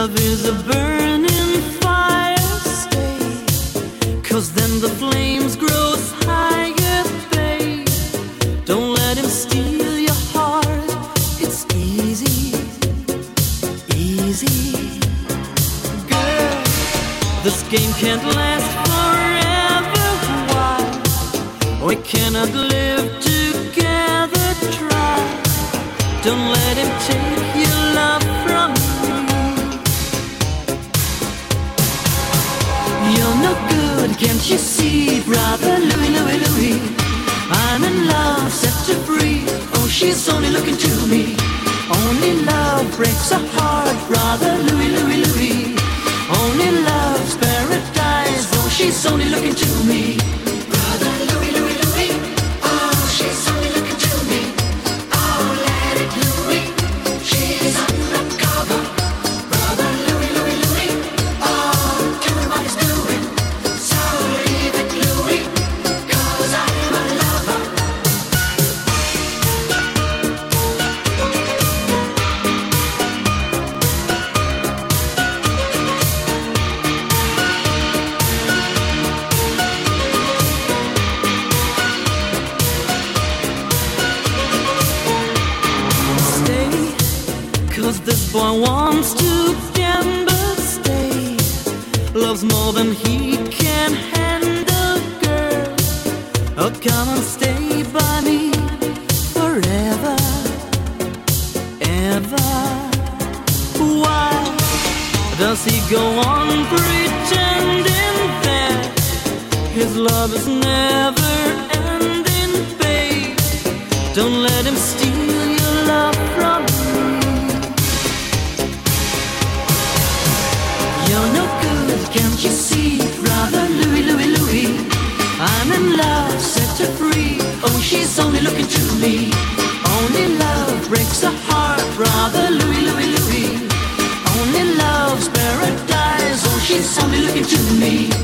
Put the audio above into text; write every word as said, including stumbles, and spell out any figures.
Love is a burning fire, stay, 'cause then the flames grow higher, babe. Don't let him steal your heart, it's easy, easy. Girl, this game can't last forever, why? We cannot live together, try. Don't let him take your love from me. You're no good, can't you see, brother Louie, Louie, Louie? I'm in love, set to free. Oh, she's only looking to me. Only love breaks a heart, brother Louie, Louie, Louie. Only love's paradise. Oh, she's only looking to me. Brother Louie, Louie, Louie. Oh, she's only looking to me. Oh, let it Louie. She's undercover. Brother Louie, Louie, Louie. Oh, doing what he's doing. So leave it, Louie, 'cause I'm a lover. Stay, 'cause this boy wants to gamble, stay. Loves more than he can handle, girl. Oh, come and stay by me forever, ever. Why does he go on pretending that his love is never ending, babe? Don't let him steal your love from me. You're no good, can't you see, brother Louie, Louie, Louie? I'm in love, set her free. Oh, she's only looking to me. Only love breaks a heart, brother Louie, Louie, Louie. Only love's paradise. Oh, she's only looking to me.